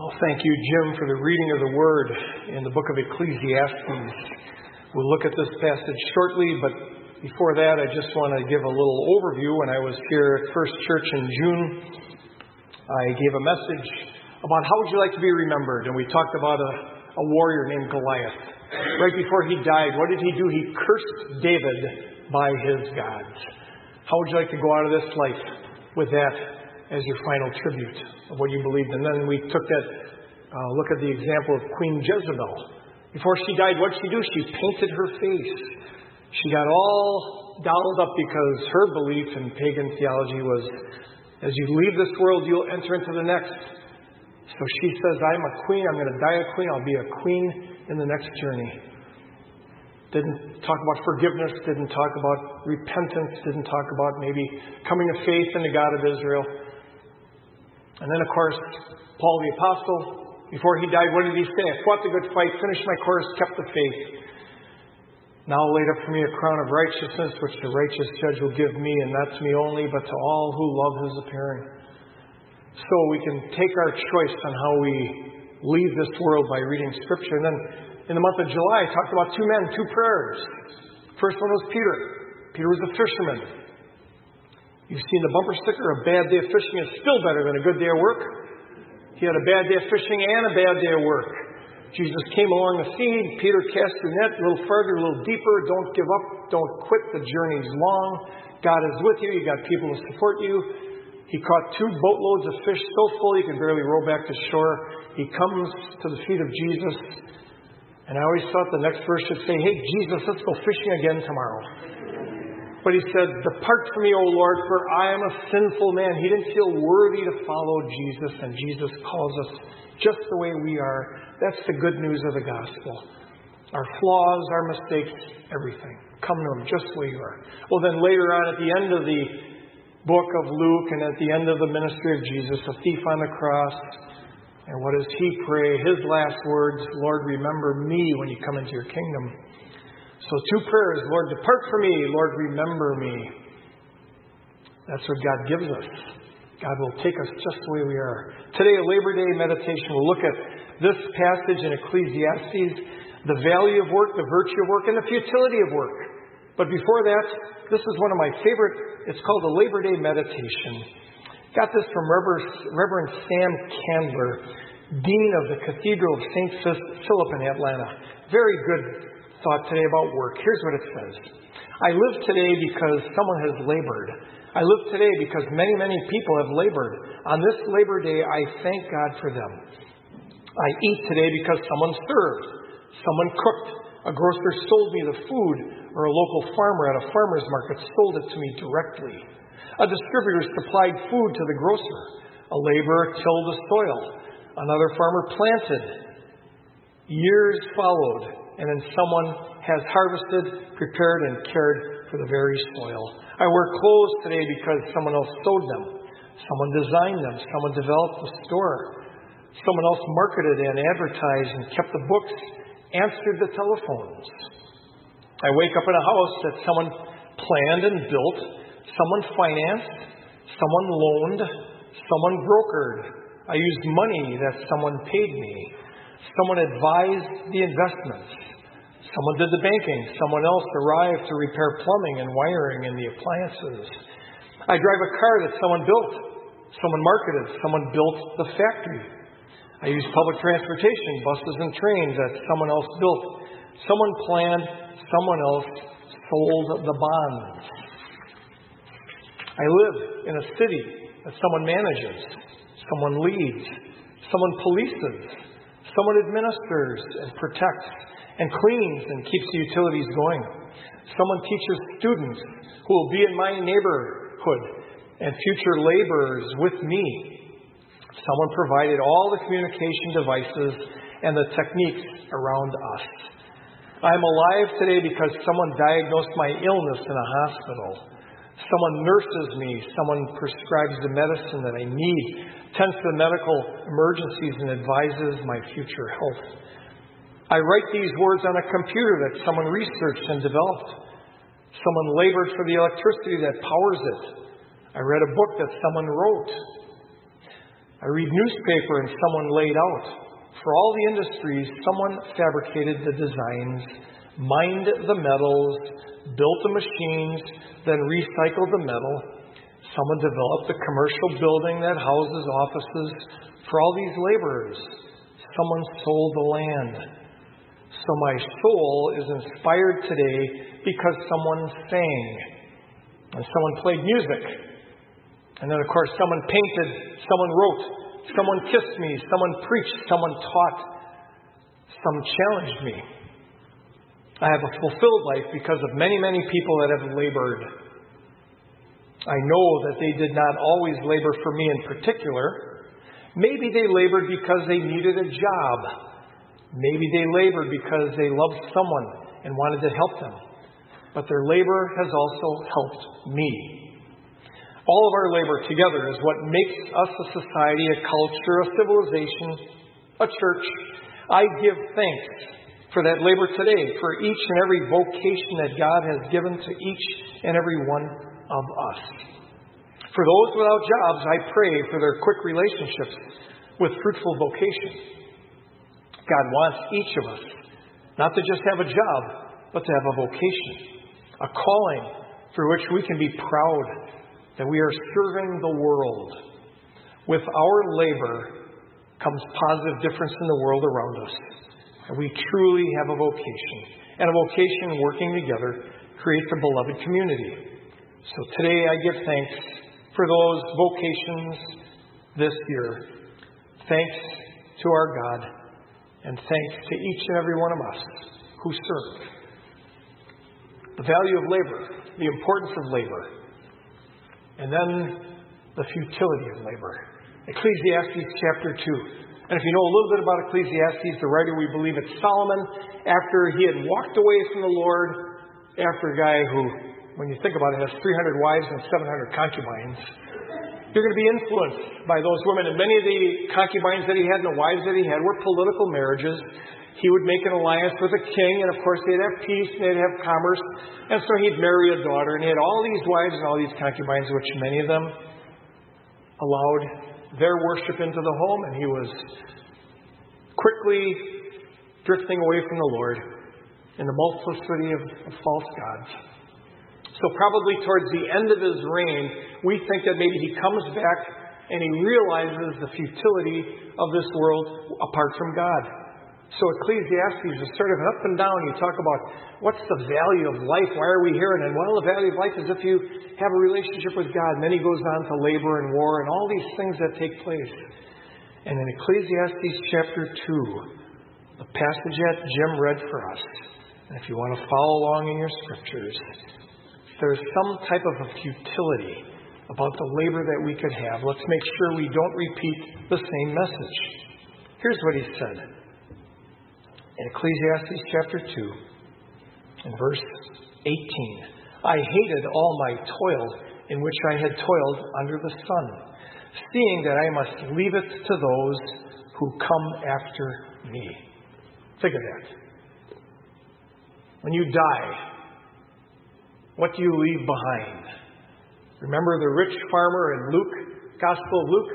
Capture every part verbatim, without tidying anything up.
Well, thank you, Jim, for the reading of the Word in the book of Ecclesiastes. We'll look at this passage shortly, but before that, I just want to give a little overview. When I was here at First Church in June, I gave a message about how would you like to be remembered, and we talked about a, a warrior named Goliath. Right before he died, what did he do? He cursed David by his gods. How would you like to go out of this life with that as your final tribute of what you believed? And then we took that uh, look at the example of Queen Jezebel. Before she died, what did she do? She painted her face. She got all dolled up because her belief in pagan theology was, as you leave this world, you'll enter into the next. So she says, I'm a queen. I'm going to die a queen. I'll be a queen in the next journey. Didn't talk about forgiveness. Didn't talk about repentance. Didn't talk about maybe coming to faith in the God of Israel. And then, of course, Paul the Apostle, before he died, what did he say? I fought the good fight, finished my course, kept the faith. Now laid up for me a crown of righteousness, which the righteous judge will give me, and not to me only, but to all who love his appearing. So we can take our choice on how we leave this world by reading Scripture. And then in the month of July, I talked about two men, two prayers. First one was Peter. Peter was a fisherman. You've seen the bumper sticker, a bad day of fishing is still better than a good day of work. He had a bad day of fishing and a bad day of work. Jesus came along the sea. Peter cast your net a little further, a little deeper. Don't give up. Don't quit. The journey's long. God is with you. You got people to support you. He caught two boatloads of fish so full he could barely row back to shore. He comes to the feet of Jesus. And I always thought the next verse should say, hey, Jesus, let's go fishing again tomorrow. But he said, depart from me, O Lord, for I am a sinful man. He didn't feel worthy to follow Jesus, and Jesus calls us just the way we are. That's the good news of the gospel. Our flaws, our mistakes, everything. Come to him just the way you are. Well, then later on at the end of the book of Luke and at the end of the ministry of Jesus, a thief on the cross, and what does he pray? His last words, Lord, remember me when you come into your kingdom. So two prayers, Lord, depart from me. Lord, remember me. That's what God gives us. God will take us just the way we are. Today, a Labor Day meditation. We'll look at this passage in Ecclesiastes, the value of work, the virtue of work, and the futility of work. But before that, this is one of my favorite. It's called the Labor Day meditation. Got this from Reverend Sam Candler, Dean of the Cathedral of Saint Philip in Atlanta. Very good thought today about work. Here's what it says. I live today because someone has labored. I live today because many, many people have labored. On this Labor Day, I thank God for them. I eat today because someone served. Someone cooked. A grocer sold me the food, or a local farmer at a farmer's market sold it to me directly. A distributor supplied food to the grocer. A laborer tilled the soil. Another farmer planted. Years followed. And then someone has harvested, prepared, and cared for the very soil. I wear clothes today because someone else sewed them. Someone designed them. Someone developed the store. Someone else marketed and advertised and kept the books, answered the telephones. I wake up in a house that someone planned and built, someone financed, someone loaned, someone brokered. I used money that someone paid me. Someone advised the investments. Someone did the banking. Someone else arrived to repair plumbing and wiring and the appliances. I drive a car that someone built. Someone marketed. Someone built the factory. I use public transportation, buses and trains that someone else built. Someone planned. Someone else sold the bonds. I live in a city that someone manages. Someone leads. Someone polices. Someone administers and protects and cleans and keeps the utilities going. Someone teaches students who will be in my neighborhood and future laborers with me. Someone provided all the communication devices and the techniques around us. I'm alive today because someone diagnosed my illness in a hospital. Someone nurses me. Someone prescribes the medicine that I need, tends to the medical emergencies, and advises my future health. I write these words on a computer that someone researched and developed. Someone labored for the electricity that powers it. I read a book that someone wrote. I read newspaper and someone laid out. For all the industries, someone fabricated the designs, mined the metals, built the machines, then recycled the metal. Someone developed the commercial building that houses offices for all these laborers. Someone sold the land. So my soul is inspired today because someone sang and someone played music. And then, of course, someone painted, someone wrote, someone kissed me, someone preached, someone taught, some challenged me. I have a fulfilled life because of many, many people that have labored. I know that they did not always labor for me in particular. Maybe they labored because they needed a job. Maybe they labored because they loved someone and wanted to help them. But their labor has also helped me. All of our labor together is what makes us a society, a culture, a civilization, a church. I give thanks for that labor today, for each and every vocation that God has given to each and every one of us. For those without jobs, I pray for their quick relationships with fruitful vocation. God wants each of us not to just have a job, but to have a vocation, a calling for which we can be proud that we are serving the world. With our labor comes positive difference in the world around us. And we truly have a vocation. And a vocation working together creates a beloved community. So today I give thanks for those vocations this year. Thanks to our God. And thanks to each and every one of us who serve. The value of labor, the importance of labor, and then the futility of labor. Ecclesiastes chapter two. And if you know a little bit about Ecclesiastes, the writer, we believe it's Solomon, after he had walked away from the Lord, after a guy who, when you think about it, has three hundred wives and seven hundred concubines. You're going to be influenced by those women. And many of the concubines that he had and the wives that he had were political marriages. He would make an alliance with a king, and of course they'd have peace and they'd have commerce. And so he'd marry a daughter, and he had all these wives and all these concubines, which many of them allowed their worship into the home, and he was quickly drifting away from the Lord in the multiplicity of, of false gods. So probably towards the end of his reign, we think that maybe he comes back and he realizes the futility of this world apart from God. So Ecclesiastes is sort of an up and down. You talk about what's the value of life? Why are we here? And then, well, the value of life is if you have a relationship with God. And then he goes on to labor and war and all these things that take place. And in Ecclesiastes chapter two, the passage that Jim read for us, and if you want to follow along in your scriptures, there's some type of a futility about the labor that we could have. Let's make sure we don't repeat the same message. Here's what he said. In Ecclesiastes chapter two, in verse eighteen, I hated all my toil in which I had toiled under the sun, seeing that I must leave it to those who come after me. Think of that. When you die, what do you leave behind? Remember the rich farmer in Luke, Gospel of Luke?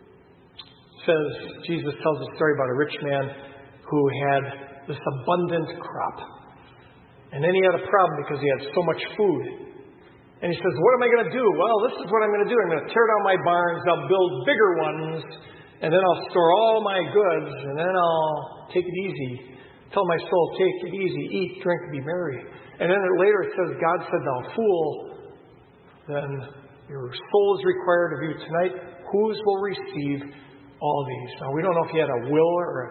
Says, Jesus tells a story about a rich man who had this abundant crop. And then he had a problem because he had so much food. And he says, what am I going to do? Well, this is what I'm going to do. I'm going to tear down my barns, I'll build bigger ones, and then I'll store all my goods, and then I'll take it easy. Tell my soul, take it easy, eat, drink, be merry. And then later it says, God said, thou fool, then your soul is required of you tonight. Whose will receive all these? Now, we don't know if he had a will or a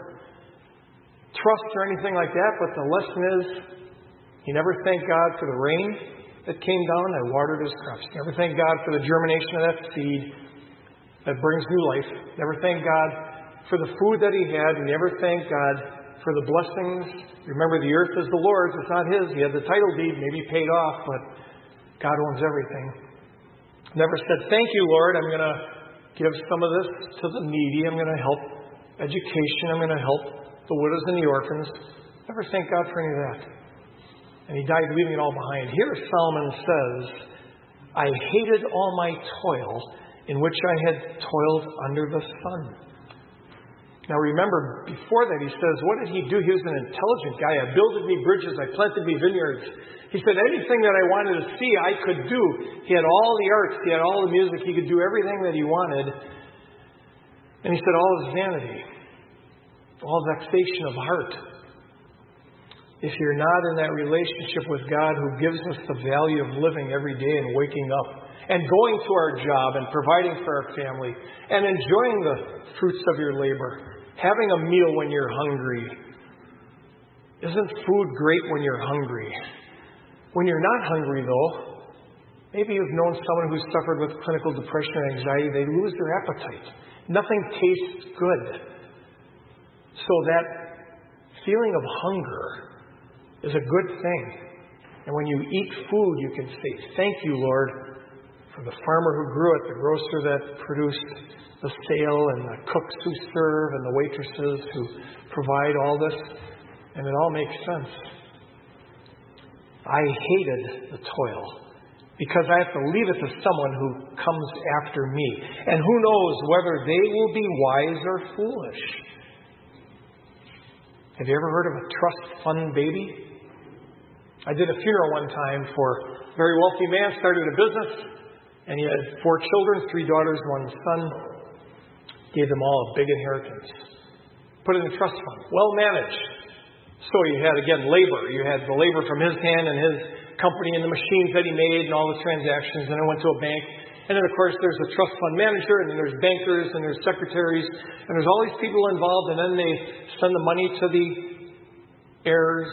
trust or anything like that, but the lesson is he never thanked God for the rain that came down and watered his crops. He never thanked God for the germination of that seed that brings new life. Never thanked God for the food that he had. He never thanked God for the blessings. Remember, the earth is the Lord's. It's not his. He had the title deed, maybe paid off, but God owns everything. Never said, thank you, Lord. I'm going to give some of this to the needy. I'm going to help education. I'm going to help the widows and the orphans. Never thank God for any of that. And he died leaving it all behind. Here Solomon says, I hated all my toil in which I had toiled under the sun. Now remember, before that he says, what did he do? He was an intelligent guy. I builded me bridges. I planted me vineyards. He said anything that I wanted to see, I could do. He had all the arts. He had all the music. He could do everything that he wanted. And he said all is vanity, all vexation of heart. If you're not in that relationship with God who gives us the value of living every day and waking up and going to our job and providing for our family and enjoying the fruits of your labor, having a meal when you're hungry. Isn't food great when you're hungry? When you're not hungry, though, maybe you've known someone who's suffered with clinical depression and anxiety. They lose their appetite. Nothing tastes good. So that feeling of hunger is a good thing. And when you eat food, you can say, thank you, Lord, for the farmer who grew it, the grocer that produced the sale, and the cooks who serve, and the waitresses who provide all this. And it all makes sense. I hated the toil because I have to leave it to someone who comes after me. And who knows whether they will be wise or foolish. Have you ever heard of a trust fund baby? I did a funeral one time for a very wealthy man, started a business, and he had four children, three daughters, one son. Gave them all a big inheritance. Put it in a trust fund. Well managed. So you had, again, labor. You had the labor from his hand and his company and the machines that he made and all the transactions. And it went to a bank. And then, of course, there's a trust fund manager, and then there's bankers, and there's secretaries, and there's all these people involved. And then they send the money to the heirs.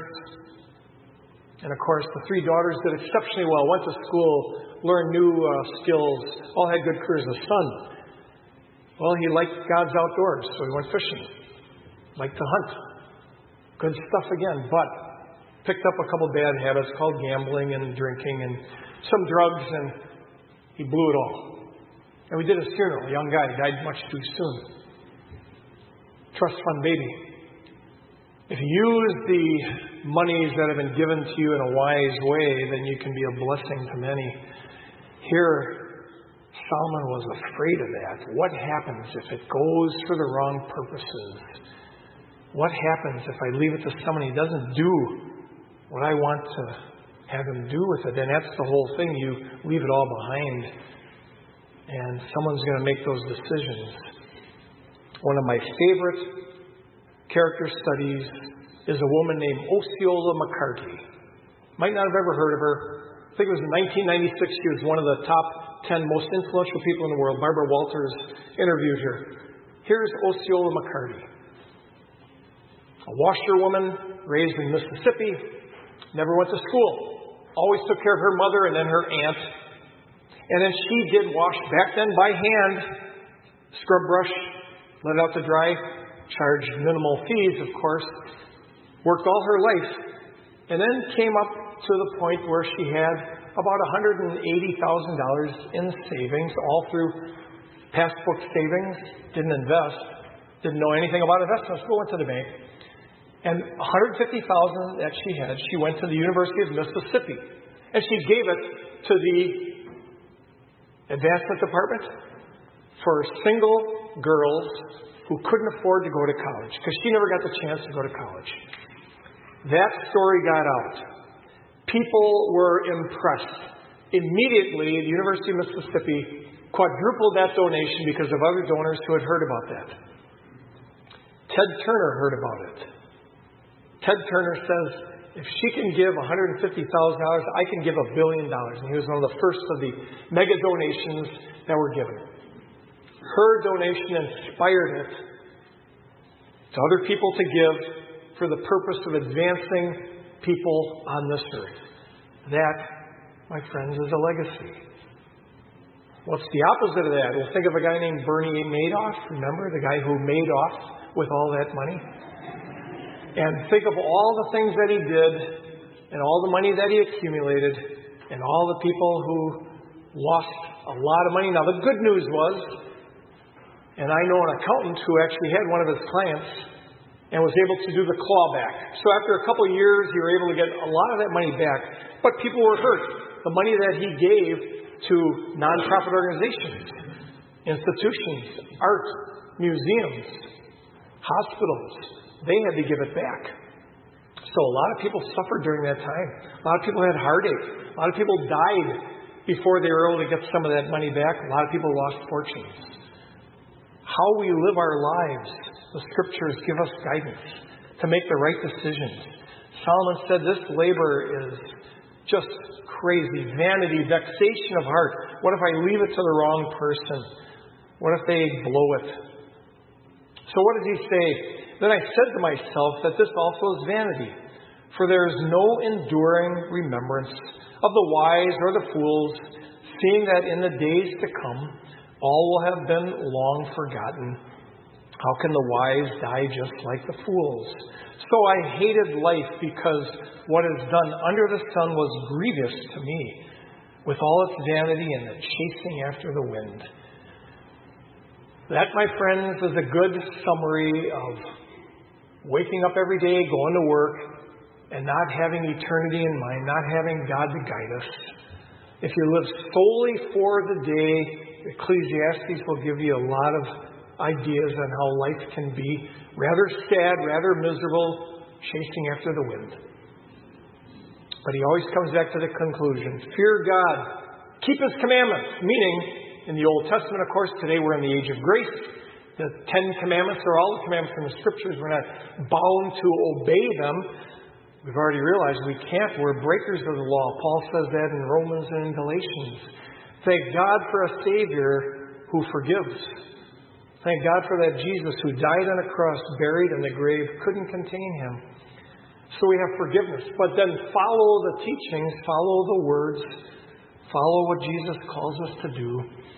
And, of course, the three daughters did exceptionally well, went to school, learned new uh, skills, all had good careers. The son, well, he liked God's outdoors, so he went fishing. Liked to hunt. Good stuff again, but picked up a couple bad habits called gambling and drinking and some drugs, and he blew it all. And we did his funeral. A young guy died much too soon. Trust fund baby. If you use the monies that have been given to you in a wise way, then you can be a blessing to many. Here, Solomon was afraid of that. What happens if it goes for the wrong purposes? What happens if I leave it to someone who doesn't do what I want to have him do with it? And that's the whole thing. You leave it all behind. And someone's going to make those decisions. One of my favorite character studies is a woman named Osceola McCarthy. Might not have ever heard of her. I think it was in nineteen ninety-six. She was one of the top ten most influential people in the world. Barbara Walters interviewed her. Here's Osceola McCarthy. A washerwoman raised in Mississippi, never went to school, always took care of her mother and then her aunt. And then she did wash back then by hand, scrub brush, let it out to dry, charged minimal fees, of course, worked all her life, and then came up to the point where she had about one hundred eighty thousand dollars in savings, all through passbook savings, didn't invest, didn't know anything about investments, but went to the bank. And one hundred fifty thousand dollars that she had, she went to the University of Mississippi. And she gave it to the advancement department for single girls who couldn't afford to go to college because she never got the chance to go to college. That story got out. People were impressed. Immediately, the University of Mississippi quadrupled that donation because of other donors who had heard about that. Ted Turner heard about it. Ted Turner says, if she can give one hundred fifty thousand dollars, I can give a billion dollars. And he was one of the first of the mega donations that were given. Her donation inspired it to other people to give for the purpose of advancing people on this earth. That, my friends, is a legacy. What's the opposite of that? We'll think of a guy named Bernie Madoff. Remember the guy who made off with all that money? And think of all the things that he did and all the money that he accumulated and all the people who lost a lot of money. Now, the good news was, and I know an accountant who actually had one of his clients and was able to do the clawback. So after a couple of years, you were able to get a lot of that money back. But people were hurt. The money that he gave to nonprofit organizations Institutions, art, museums, hospitals, they had to give it back. So a lot of people suffered during that time. A lot of people had heartache. A lot of people died before they were able to get some of that money back. A lot of people lost fortunes. How we live our lives, the Scriptures give us guidance to make the right decisions. Solomon said this labor is just crazy, vanity, vexation of heart. What if I leave it to the wrong person? What if they blow it? So what does he say? Then I said to myself that this also is vanity, for there is no enduring remembrance of the wise or the fools, seeing that in the days to come all will have been long forgotten. How can the wise die just like the fools? So I hated life because what is done under the sun was grievous to me, with all its vanity and the chasing after the wind. That, my friends, is a good summary of waking up every day, going to work, and not having eternity in mind, not having God to guide us. If you live solely for the day, Ecclesiastes will give you a lot of ideas on how life can be rather sad, rather miserable, chasing after the wind. But he always comes back to the conclusion: fear God, keep His commandments. Meaning, in the Old Testament, of course, today we're in the age of grace. The Ten Commandments are all the commandments in the Scriptures. We're not bound to obey them. We've already realized we can't. We're breakers of the law. Paul says that in Romans and in Galatians. Thank God for a Savior who forgives. Thank God for that Jesus who died on a cross, buried in the grave, couldn't contain Him. So we have forgiveness. But then follow the teachings, follow the words, follow what Jesus calls us to do.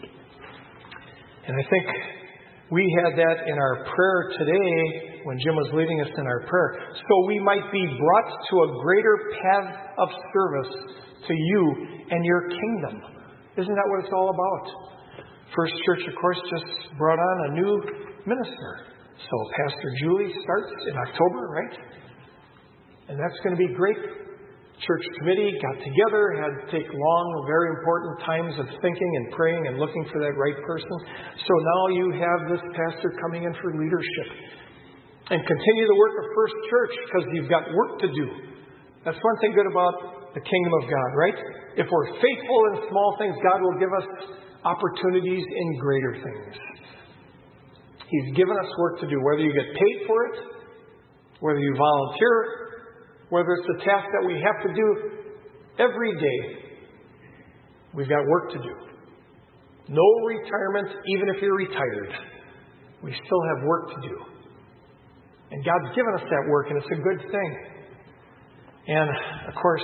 And I think we had that in our prayer today when Jim was leading us in our prayer. So we might be brought to a greater path of service to you and your kingdom. Isn't that what it's all about? First Church, of course, just brought on a new minister. So Pastor Julie starts in October, right? And that's going to be great. Church committee got together, had to take long, very important times of thinking and praying and looking for that right person. So now you have this pastor coming in for leadership. And continue the work of First Church because you've got work to do. That's one thing good about the kingdom of God, right? If we're faithful in small things, God will give us opportunities in greater things. He's given us work to do, whether you get paid for it, whether you volunteer, whether it's a task that we have to do every day. We've got work to do. No retirement, even if you're retired. We still have work to do. And God's given us that work, and it's a good thing. And, of course,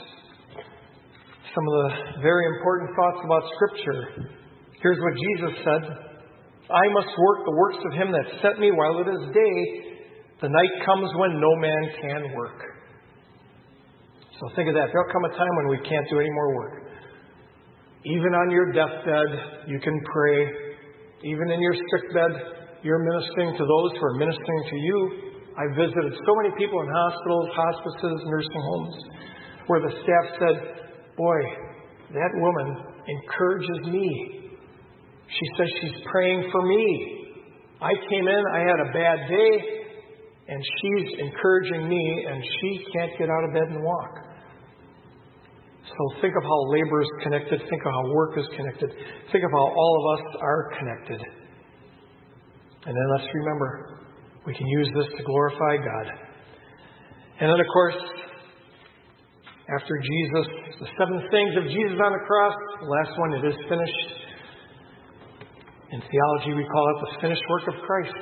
some of the very important thoughts about Scripture. Here's what Jesus said: I must work the works of Him that sent me while it is day. The night comes when no man can work. So think of that. There'll come a time when we can't do any more work. Even on your deathbed, you can pray. Even in your sickbed, you're ministering to those who are ministering to you. I visited so many people in hospitals, hospices, nursing homes, where the staff said, boy, that woman encourages me. She says she's praying for me. I came in, I had a bad day, and she's encouraging me, and she can't get out of bed and walk. So think of how labor is connected. Think of how work is connected. Think of how all of us are connected. And then let's remember, we can use this to glorify God. And then, of course, after Jesus, the seven things of Jesus on the cross, the last one, it is finished. In theology, we call it the finished work of Christ.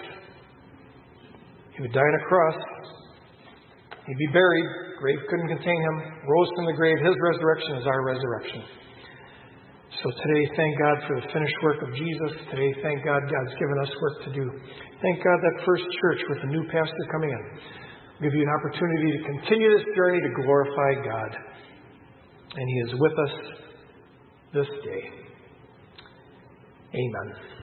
He would die on a cross. He'd be buried. Grave couldn't contain Him. Rose from the grave. His resurrection is our resurrection. So today, thank God for the finished work of Jesus. Today, thank God God's given us work to do. Thank God that First Church with a new pastor coming in will give you an opportunity to continue this journey to glorify God. And He is with us this day. Amen.